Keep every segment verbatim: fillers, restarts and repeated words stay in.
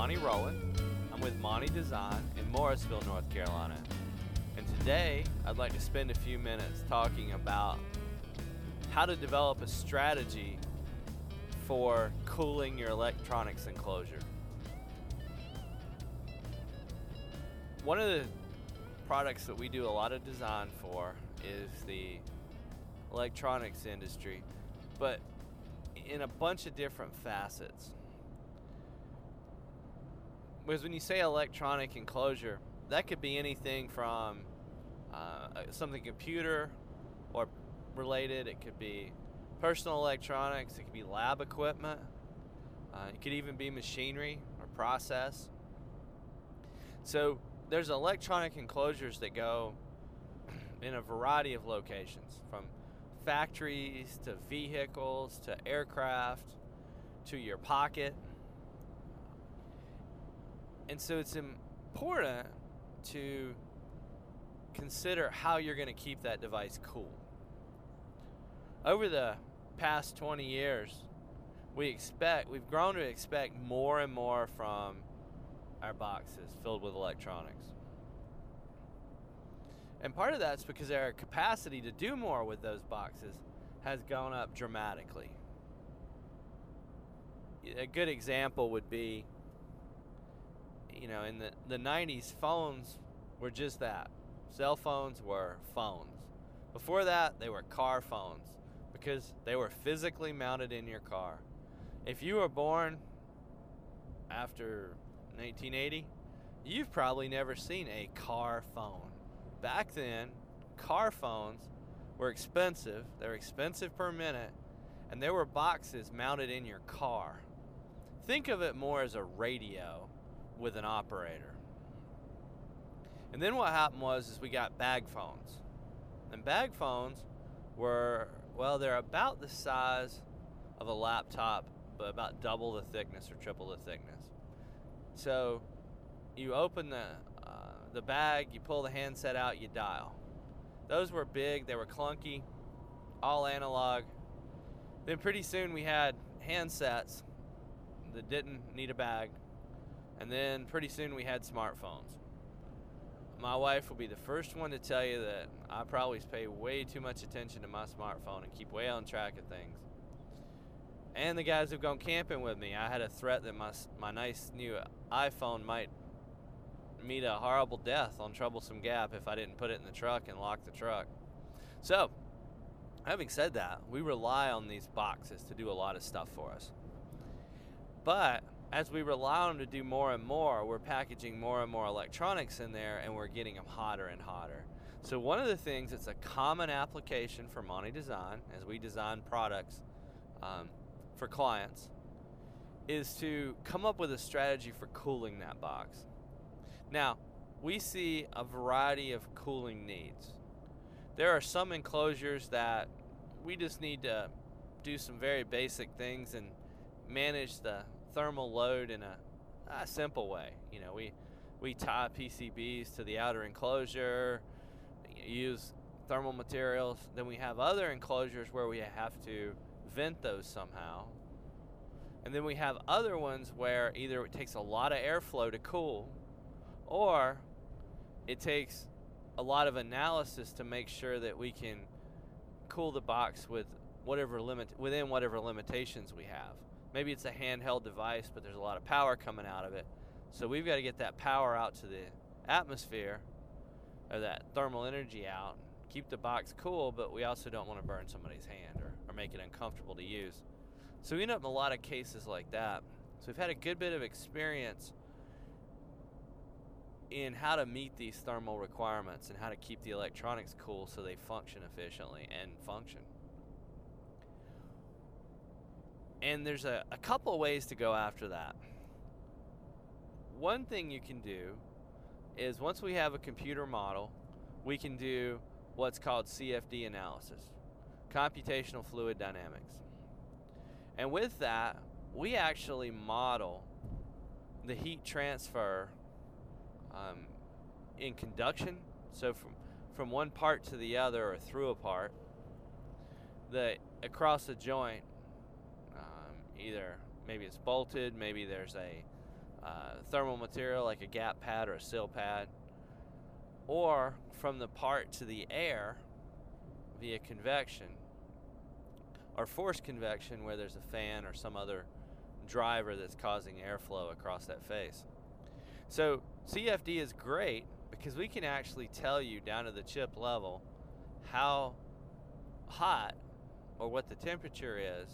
Monty Rowland. I'm with Monty Design in Morrisville, North Carolina. And today, I'd like to spend a few minutes talking about how to develop a strategy for cooling your electronics enclosure. One of the products that we do a lot of design for is the electronics industry, but in a bunch of different facets. Because when you say electronic enclosure, that could be anything from uh, something computer or related. It could be personal electronics. It could be lab equipment. Uh, it could even be machinery or process. So there's electronic enclosures that go in a variety of locations, from factories to vehicles to aircraft to your pocket. And so it's important to consider how you're going to keep that device cool. Over the past twenty years, we expect we've grown to expect more and more from our boxes filled with electronics. And part of that's because our capacity to do more with those boxes has gone up dramatically. A good example would be, you know, in the, the nineties, phones were just that. Cell phones were phones. Before that, they were car phones because they were physically mounted in your car. If you were born after nineteen eighty, you've probably never seen a car phone. Back then, car phones were expensive. They were expensive per minute, and there were boxes mounted in your car. Think of it more as a radio with an operator. And then what happened was is we got bag phones. And bag phones were, well, they're about the size of a laptop, but about double the thickness or triple the thickness. So you open the uh, the bag, you pull the handset out, you dial. Those were big, they were clunky, all analog. Then pretty soon we had handsets that didn't need a bag. And then pretty soon we had smartphones. My wife will be the first one to tell you that I probably pay way too much attention to my smartphone and keep way on track of things. And the guys who've gone camping with me, I had a threat that my my nice new iPhone might meet a horrible death on Troublesome Gap if I didn't put it in the truck and lock the truck. So, having said that, we rely on these boxes to do a lot of stuff for us. But as we rely on them to do more and more, we're packaging more and more electronics in there, and we're getting them hotter and hotter. So one of the things that's a common application for Monty Design, as we design products um, for clients, is to come up with a strategy for cooling that box. Now, we see a variety of cooling needs. There are some enclosures that we just need to do some very basic things and manage the thermal load in a, a simple way. You know, we we tie P C Bs to the outer enclosure, use thermal materials. Then we have other enclosures where we have to vent those somehow. And then we have other ones where either it takes a lot of airflow to cool, or it takes a lot of analysis to make sure that we can cool the box with whatever limit within whatever limitations we have. Maybe it's a handheld device, but there's a lot of power coming out of it. So we've got to get that power out to the atmosphere, or that thermal energy out, keep the box cool, but we also don't want to burn somebody's hand or, or make it uncomfortable to use. So we end up in a lot of cases like that. So we've had a good bit of experience in how to meet these thermal requirements and how to keep the electronics cool so they function efficiently and function. And there's a, a couple of ways to go after that. One thing you can do is once we have a computer model, we can do what's called C F D analysis, computational fluid dynamics. And with that, we actually model the heat transfer um, in conduction, so from, from one part to the other or through a part, the across a joint, um, either maybe it's bolted, maybe there's a uh, thermal material like a gap pad or a sill pad, or from the part to the air via convection, or forced convection where there's a fan or some other driver that's causing airflow across that face. So C F D is great because we can actually tell you down to the chip level how hot or what the temperature is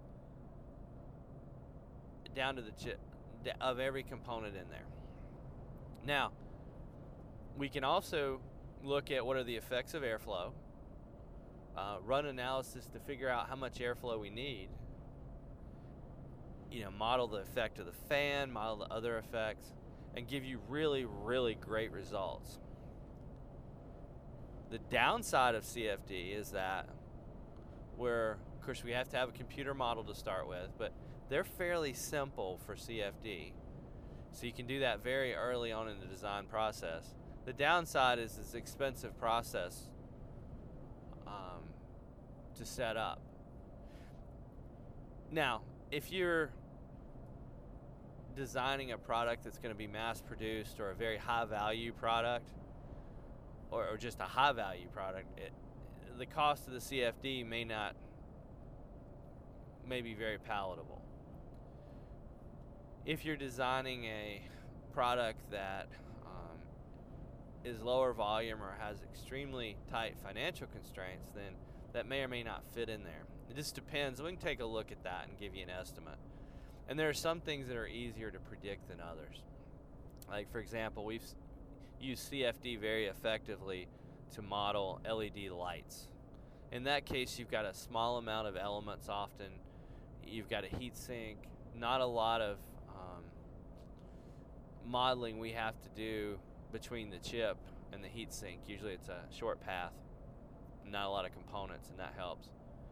down to the chip of every component in there. Now, we can also look at what are the effects of airflow, uh, run analysis to figure out how much airflow we need, you know, model the effect of the fan, model the other effects, and give you really, really great results. The downside of C F D is that we're, of course, we have to have a computer model to start with, but they're fairly simple for C F D. So you can do that very early on in the design process. The downside is it's an expensive process um, to set up. Now, if you're designing a product that's going to be mass produced or a very high value product or, or just a high value product, it, the cost of the C F D may not may be very palatable. If you're designing a product that um, is lower volume or has extremely tight financial constraints, then that may or may not fit in there. It just depends. We can take a look at that and give you an estimate. And there are some things that are easier to predict than others. Like, for example, we've used C F D very effectively to model L E D lights. In that case, you've got a small amount of elements often. You've got a heat sink, not a lot of um, modeling we have to do between the chip and the heat sink. Usually it's a short path, not a lot of components, and that helps.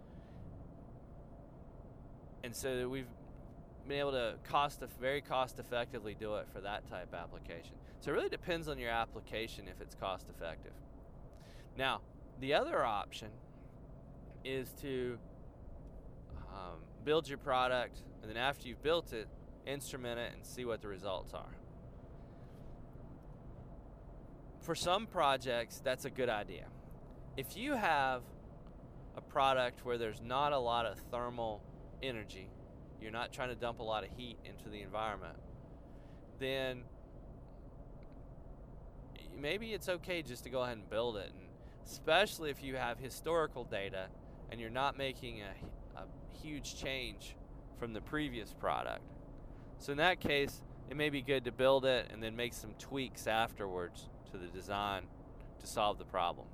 And so we've been able to cost very cost effectively do it for that type application. So it really depends on your application if it's cost effective. Now, the other option is to um, build your product, and then after you've built it, instrument it and see what the results are. For some projects, that's a good idea. If you have a product where there's not a lot of thermal energy, you're not trying to dump a lot of heat into the environment, then maybe it's okay just to go ahead and build it. And especially if you have historical data and you're not making a, a huge change from the previous product. So in that case, it may be good to build it and then make some tweaks afterwards to the design to solve the problem.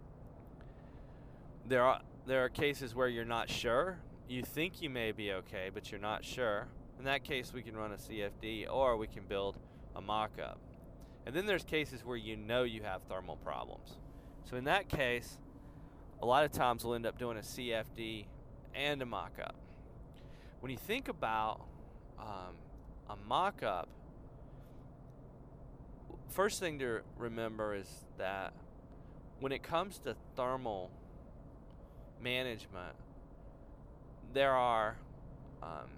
There are there are cases where you're not sure. You think you may be okay, but you're not sure. In that case, we can run a C F D, or we can build a mock-up. And then there's cases where you know you have thermal problems. So in that case, a lot of times we'll end up doing a C F D and a mock-up. When you think about um, a mock-up, first thing to remember is that when it comes to thermal management, there are um,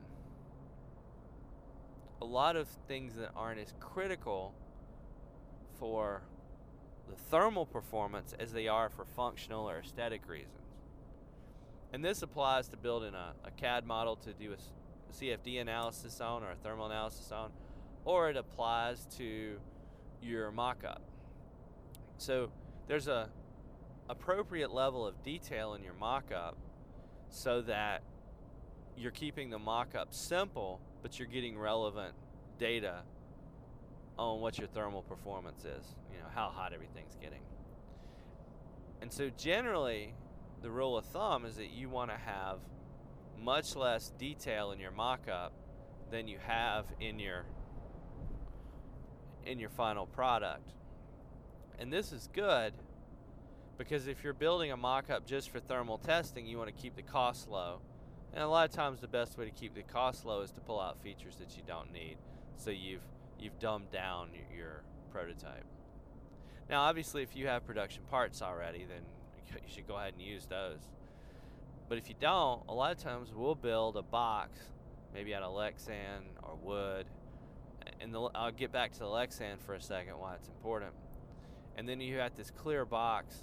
a lot of things that aren't as critical for the thermal performance as they are for functional or aesthetic reasons. And this applies to building a, a C A D model to do a, a C F D analysis on or a thermal analysis on, or it applies to your mock-up. So there's a appropriate level of detail in your mock-up so that you're keeping the mock-up simple, but you're getting relevant data on what your thermal performance is, you know, how hot everything's getting. And so generally, the rule of thumb is that you want to have much less detail in your mock-up than you have in your in your final product. And this is good because if you're building a mock-up just for thermal testing, you want to keep the cost low. And a lot of times the best way to keep the cost low is to pull out features that you don't need. So you've you've dumbed down your, your prototype. Now obviously if you have production parts already, then you should go ahead and use those. But if you don't, a lot of times we'll build a box, maybe out of Lexan or wood, and the, I'll get back to the Lexan for a second, why it's important. And then you have this clear box,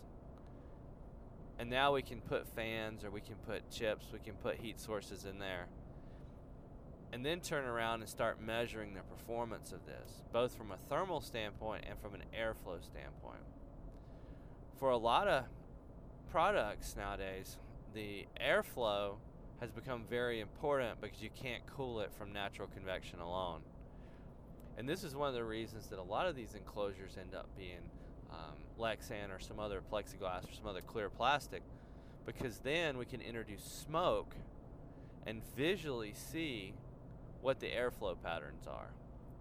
and now we can put fans, or we can put chips, we can put heat sources in there, and then turn around and start measuring the performance of this, both from a thermal standpoint and from an airflow standpoint. For a lot of products nowadays, the airflow has become very important because you can't cool it from natural convection alone. And this is one of the reasons that a lot of these enclosures end up being um, Lexan or some other plexiglass or some other clear plastic, because then we can introduce smoke and visually see what the airflow patterns are.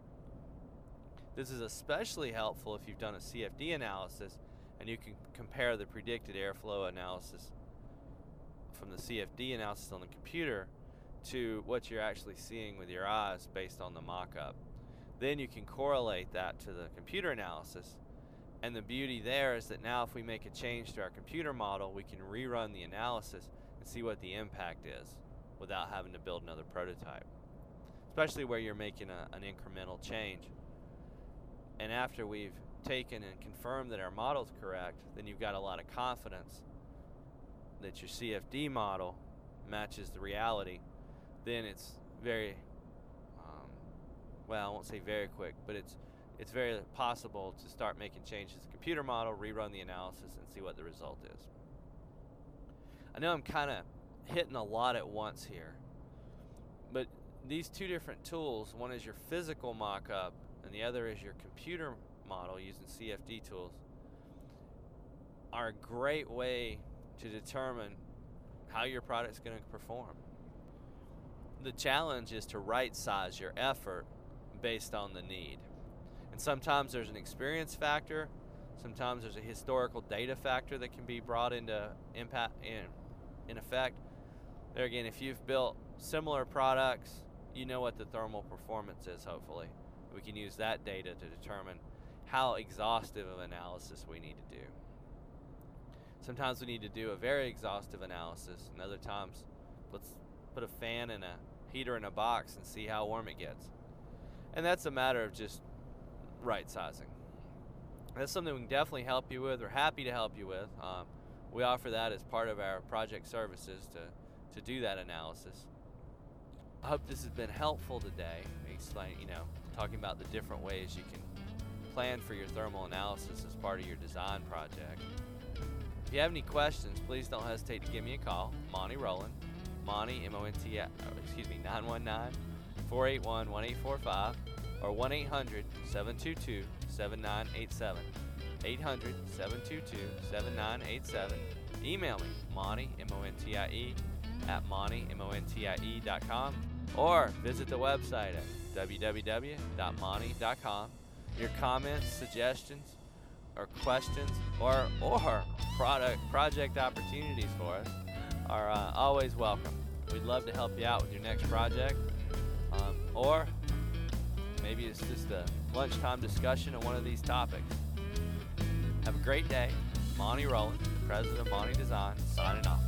This is especially helpful if you've done a C F D analysis and you can compare the predicted airflow analysis from the C F D analysis on the computer to what you're actually seeing with your eyes based on the mock-up. Then you can correlate that to the computer analysis, and the beauty there is that now if we make a change to our computer model, we can rerun the analysis and see what the impact is without having to build another prototype, especially where you're making a, an incremental change. And after we've taken and confirmed that our model's correct, then you've got a lot of confidence that your C F D model matches the reality. Then it's very, um, well, I won't say very quick, but it's it's very possible to start making changes to the computer model, rerun the analysis, and see what the result is. I know I'm kind of hitting a lot at once here, but these two different tools, one is your physical mock-up and the other is your computer model using C F D tools, are a great way to determine how your product's going to perform. The challenge is to right size your effort based on the need. And sometimes there's an experience factor, sometimes there's a historical data factor that can be brought into impact in, in effect. There again, if you've built similar products, you know what the thermal performance is, hopefully. We can use that data to determine how exhaustive of analysis we need to do. Sometimes we need to do a very exhaustive analysis, and other times let's put a fan and a heater in a box and see how warm it gets. And that's a matter of just right sizing. That's something we can definitely help you with. We're happy to help you with. Um, we offer that as part of our project services to, to do that analysis. I hope this has been helpful today, explain, you know, talking about the different ways you can plan for your thermal analysis as part of your design project. If you have any questions, please don't hesitate to give me a call. Monty Rowland, Monty, M O N T, oh, excuse me, nine one nine, four eight one, one eight four five, or one eight hundred, seven two two, seven nine eight seven. eight hundred, seven two two, seven nine eight seven. Email me, Monty, M O N T I E, at Monty, M O N T I E dot com, or visit the website at w w w dot monty dot com. Your comments, suggestions, or questions, or or product project opportunities for us are uh, always welcome. We'd love to help you out with your next project, um, or maybe it's just a lunchtime discussion on one of these topics. Have a great day. Monty Rowland, President of Monty Design, signing off.